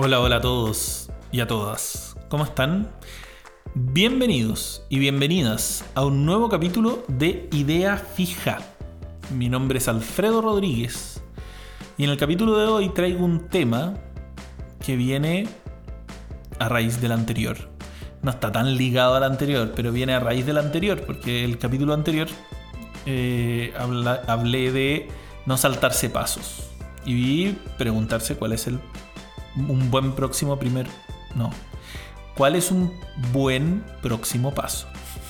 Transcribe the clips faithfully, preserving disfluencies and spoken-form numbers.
Hola, hola a todos y a todas. ¿Cómo están? Bienvenidos y bienvenidas a un nuevo capítulo de Idea Fija. Mi nombre es Alfredo Rodríguez y en el capítulo de hoy traigo un tema que viene a raíz del anterior. No está tan ligado al anterior, pero viene a raíz del anterior, porque el capítulo anterior eh, habla, hablé de no saltarse pasos y preguntarse cuál es el un buen próximo primer... No. ¿Cuál es un buen próximo paso?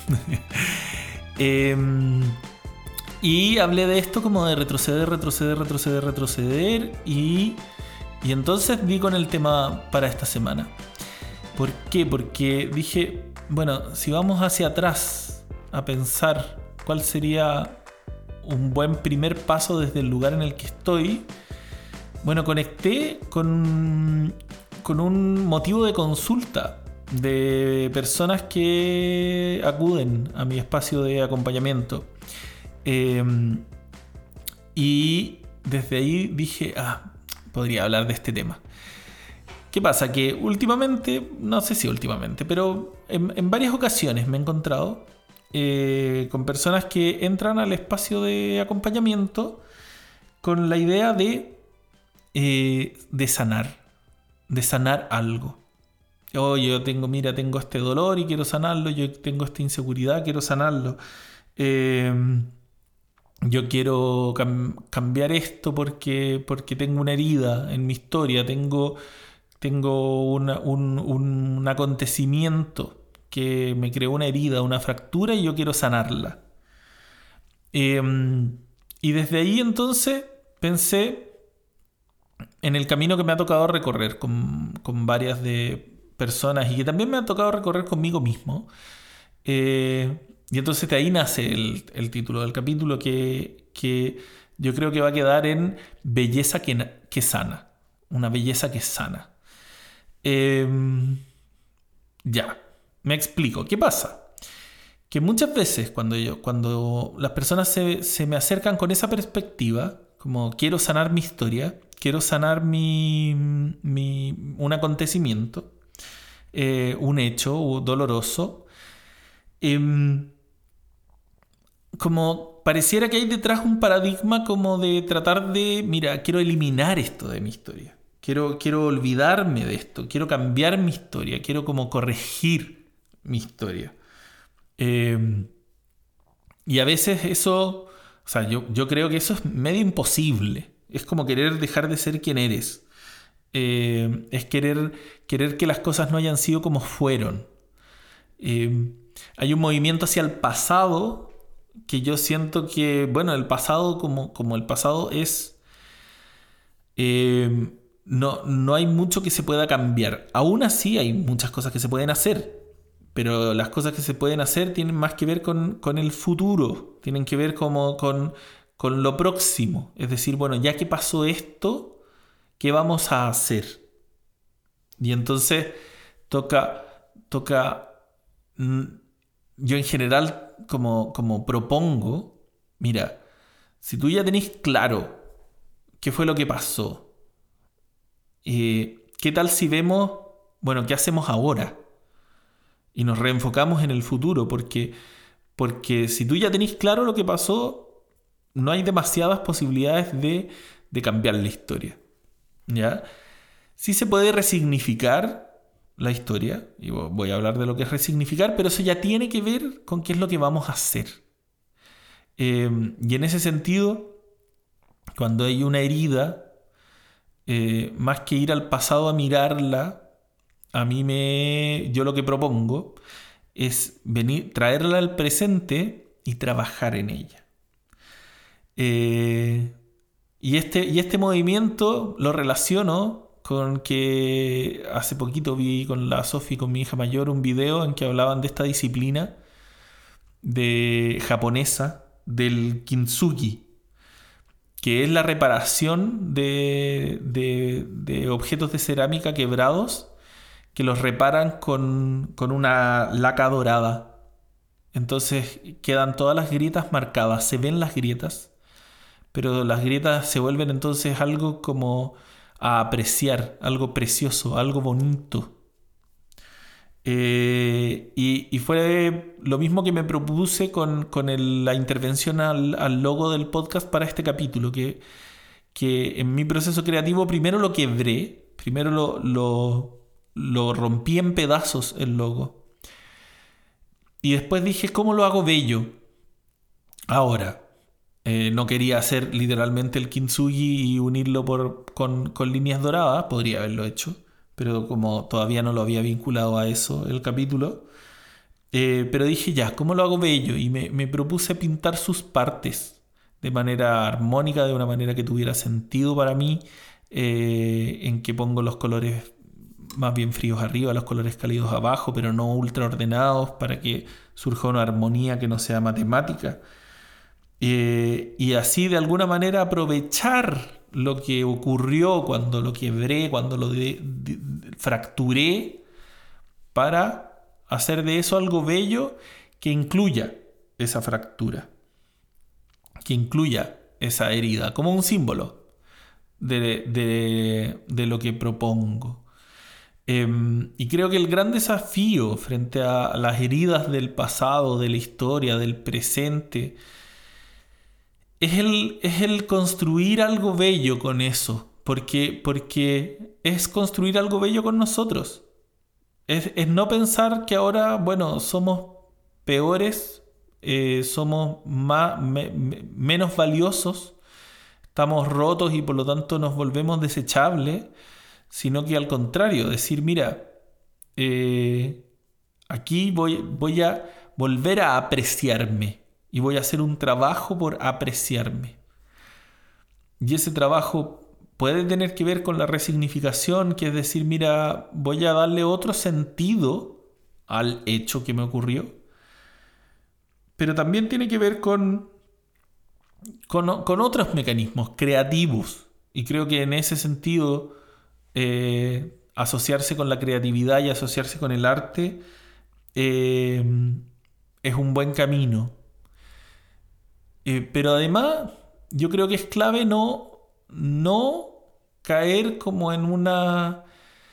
eh, y hablé de esto como de retroceder, retroceder, retroceder, retroceder. Y, y entonces di con el tema para esta semana. ¿Por qué? Porque dije, bueno, si vamos hacia atrás a pensar cuál sería un buen primer paso desde el lugar en el que estoy... Bueno, conecté con, con un motivo de consulta de personas que acuden a mi espacio de acompañamiento. Eh, y desde ahí dije, ah, podría hablar de este tema. ¿Qué pasa? Que últimamente, no sé si últimamente, pero en, en varias ocasiones me he encontrado eh, con personas que entran al espacio de acompañamiento con la idea de Eh, de sanar, de sanar algo. Oh, yo tengo, mira, tengo este dolor y quiero sanarlo, yo tengo esta inseguridad, quiero sanarlo. Eh, yo quiero cam- cambiar esto porque, porque tengo una herida en mi historia, tengo, tengo una- un, un acontecimiento que me creó una herida, una fractura y yo quiero sanarla. Eh, y desde ahí entonces pensé en el camino que me ha tocado recorrer con, con varias de personas y que también me ha tocado recorrer conmigo mismo. Eh, y entonces de ahí nace el, el título del capítulo que, que yo creo que va a quedar en Belleza que, que sana. Una belleza que sana. Eh, ya, me explico. ¿Qué pasa? Que muchas veces cuando, yo, cuando las personas se, se me acercan con esa perspectiva, como quiero sanar mi historia, quiero sanar mi, mi, un acontecimiento, eh, un hecho doloroso, eh, como pareciera que hay detrás un paradigma como de tratar de, mira, quiero eliminar esto de mi historia, quiero, quiero olvidarme de esto, quiero cambiar mi historia, quiero como corregir mi historia. Eh, y a veces eso, o sea, yo, yo creo que eso es medio imposible. Es como querer dejar de ser quien eres. Eh, es querer, querer que las cosas no hayan sido como fueron. Eh, hay un movimiento hacia el pasado que yo siento que, bueno, el pasado como, como el pasado es... Eh, no, no hay mucho que se pueda cambiar. Aún así hay muchas cosas que se pueden hacer. Pero las cosas que se pueden hacer tienen más que ver con, con el futuro. Tienen que ver como con, con lo próximo. Es decir, bueno, ya que pasó esto, ¿qué vamos a hacer? Y entonces toca, toca mm, yo en general como, como propongo, mira, si tú ya tenés claro qué fue lo que pasó, eh, ¿qué tal si vemos, bueno, qué hacemos ahora? Y nos reenfocamos en el futuro, porque, porque si tú ya tenés claro lo que pasó, no hay demasiadas posibilidades de, de cambiar la historia. ¿Ya? Sí se puede resignificar la historia, y voy a hablar de lo que es resignificar, pero eso ya tiene que ver con qué es lo que vamos a hacer. Eh, y en ese sentido, cuando hay una herida, eh, más que ir al pasado a mirarla, a mí me, yo lo que propongo es venir, traerla al presente y trabajar en ella. Eh, y, este, y este movimiento lo relaciono con que hace poquito vi con la Sofi, con mi hija mayor, un video en que hablaban de esta disciplina de japonesa del kintsugi, que es la reparación de, de, de objetos de cerámica quebrados que los reparan con, con una laca dorada. Entonces quedan todas las grietas marcadas, se ven las grietas, pero las grietas se vuelven entonces algo como a apreciar algo precioso, algo bonito. Eh, y, y fue lo mismo que me propuse con, con el, la intervención al, al logo del podcast para este capítulo, que, que en mi proceso creativo primero lo quebré, primero lo, lo, lo rompí en pedazos el logo. Y después dije, ¿cómo lo hago bello? Ahora, eh, no quería hacer literalmente el kintsugi y unirlo por, con, con líneas doradas, podría haberlo hecho, pero como todavía no lo había vinculado a eso el capítulo, eh, pero dije ya, ¿cómo lo hago bello? Y me, me propuse pintar sus partes de manera armónica, de una manera que tuviera sentido para mí, eh, en que pongo los colores más bien fríos arriba, los colores cálidos abajo, pero no ultra ordenados, para que surja una armonía que no sea matemática. Eh, y así de alguna manera aprovechar lo que ocurrió cuando lo quebré, cuando lo de, de, de, fracturé, para hacer de eso algo bello que incluya esa fractura, que incluya esa herida, como un símbolo de, de, de lo que propongo. Eh, y creo que el gran desafío frente a las heridas del pasado, de la historia, del presente, es el, es el construir algo bello con eso, porque, porque es construir algo bello con nosotros. Es, es no pensar que ahora, bueno, somos peores, eh, somos más, me, me, menos valiosos, estamos rotos y por lo tanto nos volvemos desechables, sino que al contrario, decir, mira, eh, aquí voy, voy a volver a apreciarme. Y voy a hacer un trabajo por apreciarme. Y ese trabajo puede tener que ver con la resignificación, que es decir, mira, voy a darle otro sentido al hecho que me ocurrió. Pero también tiene que ver con, con, con otros mecanismos creativos. Y creo que en ese sentido, eh, asociarse con la creatividad y asociarse con el arte eh, es un buen camino. Eh, pero además, yo creo que es clave no, no caer como en una.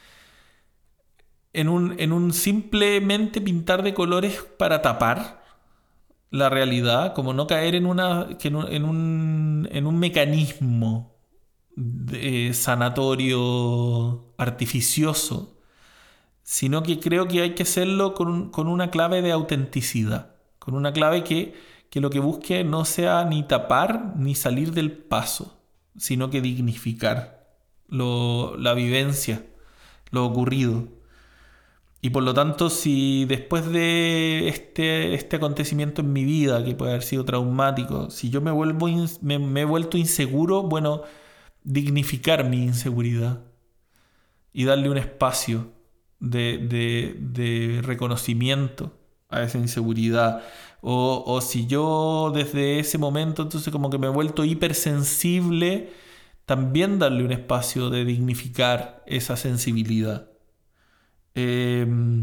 En un, en un simplemente pintar de colores para tapar la realidad, como no caer en, una, que en, un, en, un, en un mecanismo de sanatorio artificioso, sino que creo que hay que hacerlo con, con una clave de autenticidad, con una clave que. que lo que busque no sea ni tapar ni salir del paso, sino que dignificar lo, la vivencia, lo ocurrido. Y por lo tanto, si después de este, este acontecimiento en mi vida, que puede haber sido traumático, si yo me, vuelvo in, me, me he vuelto inseguro, bueno, dignificar mi inseguridad y darle un espacio de, de, de reconocimiento a esa inseguridad. O, o si yo desde ese momento entonces como que me he vuelto hipersensible, también darle un espacio de dignificar esa sensibilidad. Eh,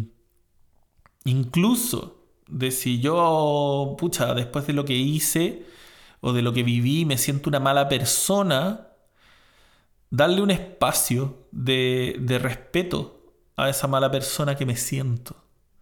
incluso de si yo, pucha, después de lo que hice o de lo que viví me siento una mala persona, darle un espacio de, de respeto a esa mala persona que me siento.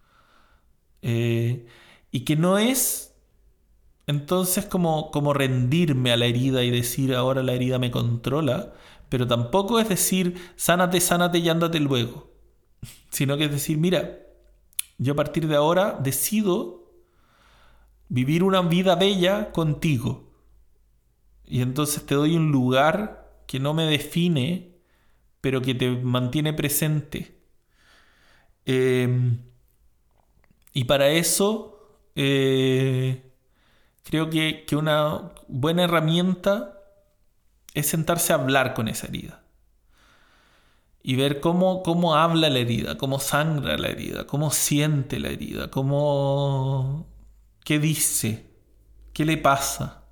Eh, y que no es entonces como, como rendirme a la herida y decir ahora la herida me controla, pero tampoco es decir sánate, sánate y ándate luego, sino que es decir, mira, yo a partir de ahora decido vivir una vida bella contigo, y entonces te doy un lugar que no me define, pero que te mantiene presente. Eh, y para eso Eh, creo que, que una buena herramienta es sentarse a hablar con esa herida y ver cómo, cómo habla la herida, cómo sangra la herida, cómo siente la herida, cómo, qué dice, qué le pasa.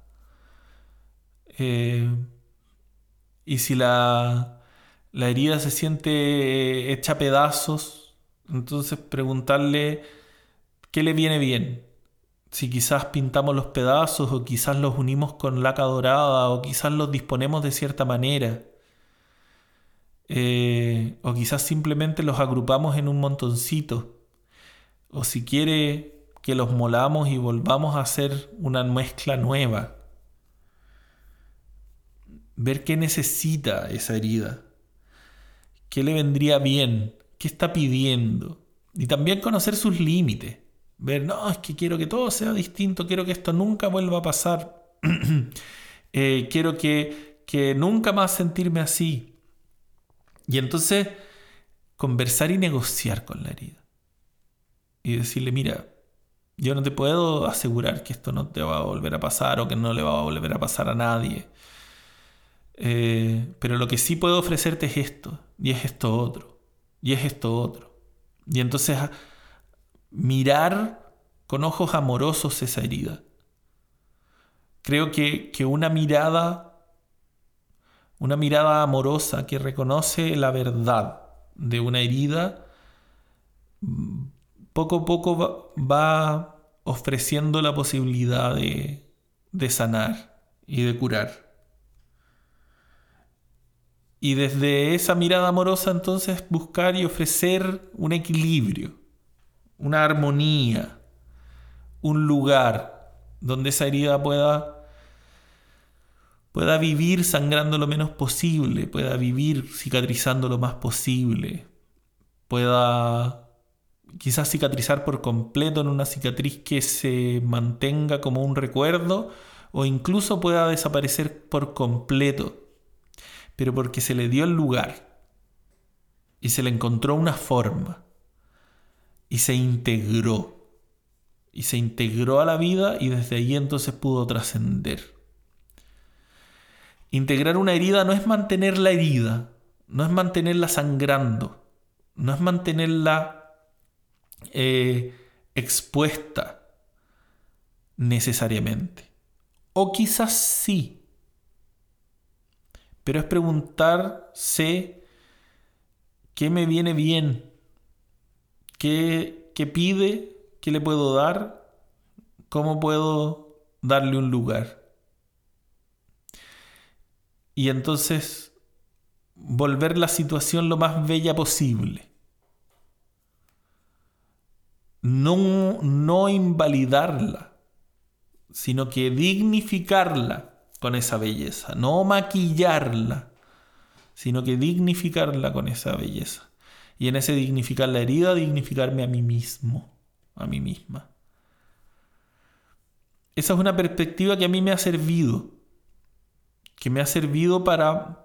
Eh, y si la, la herida se siente hecha a pedazos, entonces preguntarle qué le viene bien. Si quizás pintamos los pedazos o quizás los unimos con laca dorada o quizás los disponemos de cierta manera. eh, o quizás simplemente los agrupamos en un montoncito, o si quiere que los molamos y volvamos a hacer una mezcla nueva. Ver qué necesita esa herida, qué le vendría bien, qué está pidiendo, y también conocer sus límites. Ver, no, es que quiero que todo sea distinto, quiero que esto nunca vuelva a pasar, eh, quiero que, que nunca más sentirme así. Y entonces conversar y negociar con la herida. Y decirle, mira, yo no te puedo asegurar que esto no te va a volver a pasar o que no le va a volver a pasar a nadie. Eh, pero lo que sí puedo ofrecerte es esto, y es esto otro, y es esto otro. Y entonces mirar con ojos amorosos esa herida. Creo que, que una mirada, una mirada amorosa que reconoce la verdad de una herida, poco a poco va, va ofreciendo la posibilidad de, de sanar y de curar. Y desde esa mirada amorosa entonces buscar y ofrecer un equilibrio, una armonía, un lugar donde esa herida pueda, pueda vivir sangrando lo menos posible, pueda vivir cicatrizando lo más posible, pueda quizás cicatrizar por completo en una cicatriz que se mantenga como un recuerdo, o incluso pueda desaparecer por completo, pero porque se le dio el lugar y se le encontró una forma y se integró y se integró a la vida, y desde ahí entonces pudo trascender. Integrar una herida no es mantener la herida, no es mantenerla sangrando, no es mantenerla eh, expuesta necesariamente, o quizás sí, pero es preguntarse qué me viene bien, qué, qué pide, qué le puedo dar, cómo puedo darle un lugar. Y entonces volver la situación lo más bella posible. No, no invalidarla, sino que dignificarla con esa belleza. No maquillarla, sino que dignificarla con esa belleza. Y en ese dignificar la herida, dignificarme a mí mismo, a mí misma. Esa es una perspectiva que a mí me ha servido, que me ha servido para,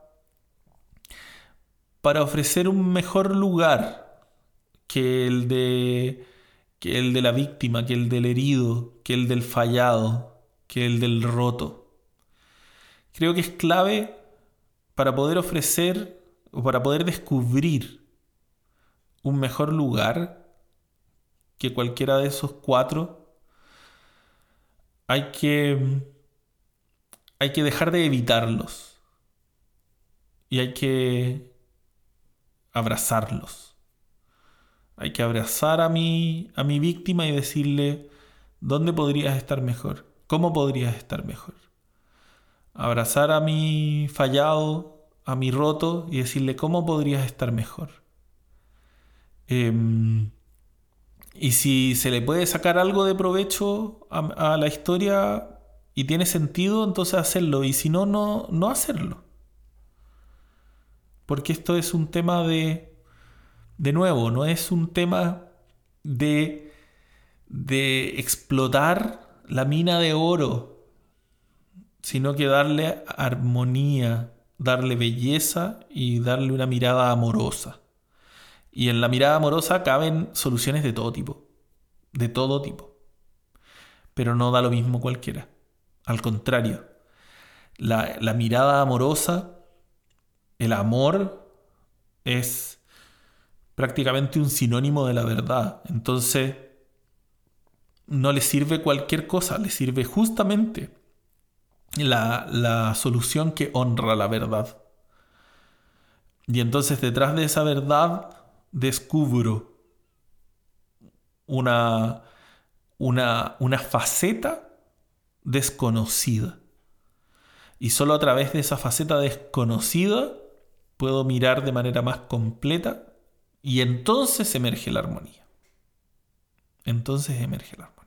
para ofrecer un mejor lugar que el de, que el de la víctima, que el del herido, que el del fallado, que el del roto. Creo que es clave para poder ofrecer o para poder descubrir un mejor lugar que cualquiera de esos cuatro. Hay que, hay que dejar de evitarlos y hay que abrazarlos. Hay que abrazar a mi, a mi víctima y decirle, ¿dónde podrías estar mejor? ¿Cómo podrías estar mejor? Abrazar a mi fallado, a mi roto, y decirle, ¿cómo podrías estar mejor? Eh, y si se le puede sacar algo de provecho a, a la historia y tiene sentido, entonces hacerlo. Y si no, no, no hacerlo. Porque esto es un tema de... De nuevo, no es un tema de, de explotar la mina de oro, sino que darle armonía, darle belleza y darle una mirada amorosa. Y en la mirada amorosa caben soluciones de todo tipo, de todo tipo. Pero no da lo mismo cualquiera. Al contrario, la, la mirada amorosa, el amor, es prácticamente un sinónimo de la verdad. Entonces, no le sirve cualquier cosa, le sirve justamente la, la solución que honra la verdad. Y entonces, detrás de esa verdad, descubro una, una, una faceta desconocida. Y solo a través de esa faceta desconocida puedo mirar de manera más completa y entonces emerge la armonía. Entonces emerge la armonía.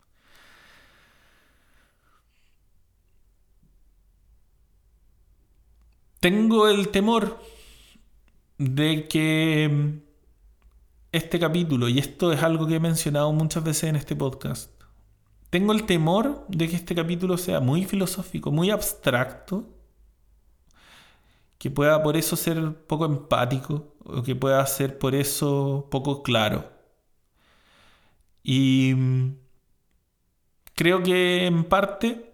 Tengo el temor de que este capítulo, y esto es algo que he mencionado muchas veces en este podcast, tengo el temor de que este capítulo sea muy filosófico, muy abstracto, que pueda por eso ser poco empático, o que pueda ser por eso poco claro. Y creo que en parte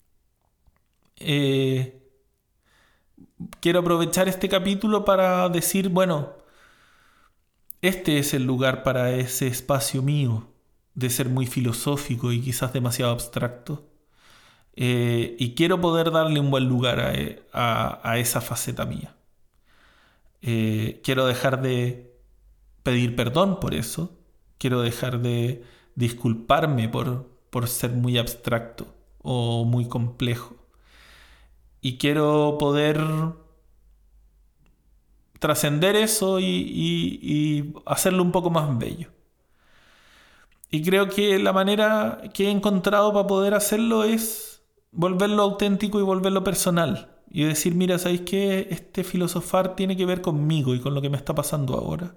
eh, quiero aprovechar este capítulo para decir, bueno, este es el lugar para ese espacio mío de ser muy filosófico y quizás demasiado abstracto. Eh, y quiero poder darle un buen lugar a, a, a esa faceta mía. Eh, quiero dejar de pedir perdón por eso. Quiero dejar de disculparme por, por ser muy abstracto o muy complejo. Y quiero poder trascender eso y, y, y hacerlo un poco más bello. Y creo que la manera que he encontrado para poder hacerlo es volverlo auténtico y volverlo personal. Y decir, mira, ¿sabéis qué? Este filosofar tiene que ver conmigo y con lo que me está pasando ahora.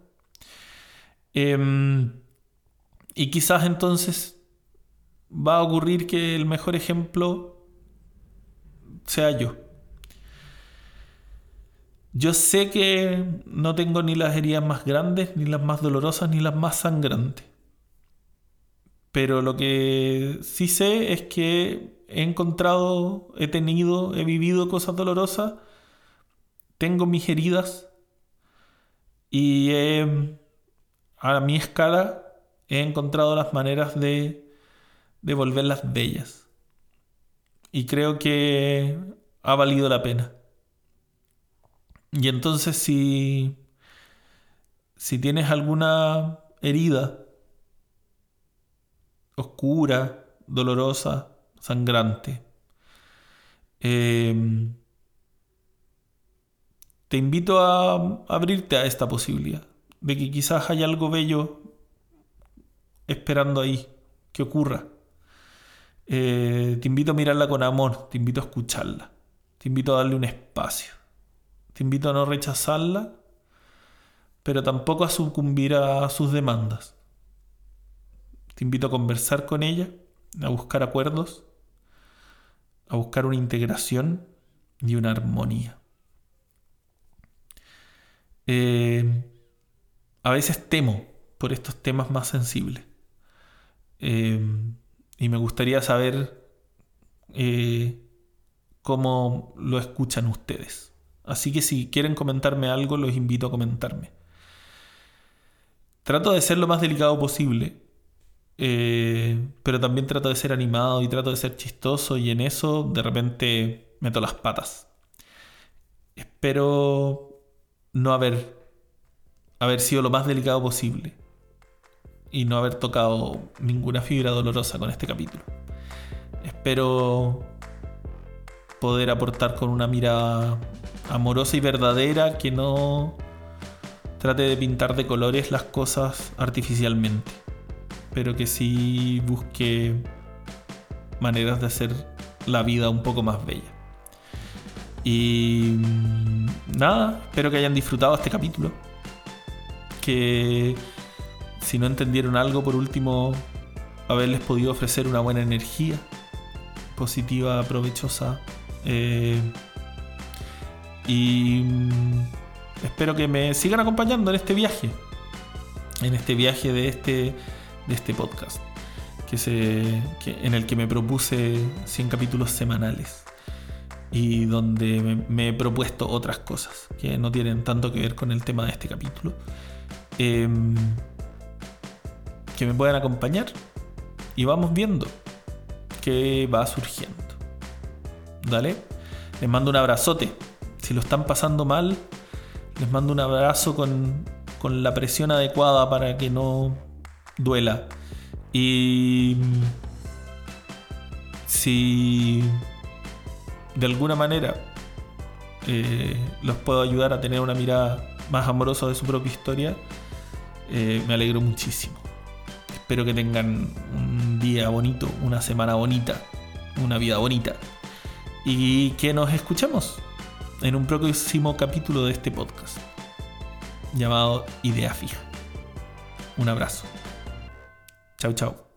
Eh, y quizás entonces va a ocurrir que el mejor ejemplo sea yo. Yo sé que no tengo ni las heridas más grandes, ni las más dolorosas, ni las más sangrantes. Pero lo que sí sé es que he encontrado, he tenido, he vivido cosas dolorosas, tengo mis heridas y he, a mi escala he encontrado las maneras de, de volverlas bellas. Y creo que ha valido la pena. Y entonces si, si tienes alguna herida oscura, dolorosa, sangrante, eh, te invito a abrirte a esta posibilidad de que quizás haya algo bello esperando ahí que ocurra. Eh, te invito a mirarla con amor, te invito a escucharla, te invito a darle un espacio, te invito a no rechazarla, pero tampoco a sucumbir a sus demandas. Te invito a conversar con ella, a buscar acuerdos, a buscar una integración y una armonía. Eh, a veces temo por estos temas más sensibles. Eh, y me gustaría saber eh, cómo lo escuchan ustedes. Así que si quieren comentarme algo, los invito a comentarme. Trato de ser lo más delicado posible, eh, pero también trato de ser animado y trato de ser chistoso, y en eso de repente meto las patas. Espero no haber, haber sido lo más delicado posible y no haber tocado ninguna fibra dolorosa con este capítulo. Espero poder aportar con una mirada amorosa y verdadera que no trate de pintar de colores las cosas artificialmente, pero que sí busque maneras de hacer la vida un poco más bella. Y nada, espero que hayan disfrutado este capítulo, que si no entendieron algo, por último, haberles podido ofrecer una buena energía positiva, provechosa, eh, y espero que me sigan acompañando en este viaje, en este viaje de este, de este podcast, que se, que, en el que me propuse cien capítulos semanales y donde me, me he propuesto otras cosas que no tienen tanto que ver con el tema de este capítulo, eh, que me puedan acompañar y vamos viendo qué va surgiendo. Dale, les mando un abrazote. Si lo están pasando mal, les mando un abrazo con, con la presión adecuada para que no duela. Y si de alguna manera eh, los puedo ayudar a tener una mirada más amorosa de su propia historia, eh, me alegro muchísimo. Espero que tengan un día bonito, una semana bonita, una vida bonita, y que nos escuchemos en un próximo capítulo de este podcast llamado Idea Fija. Un abrazo. Chau, chau.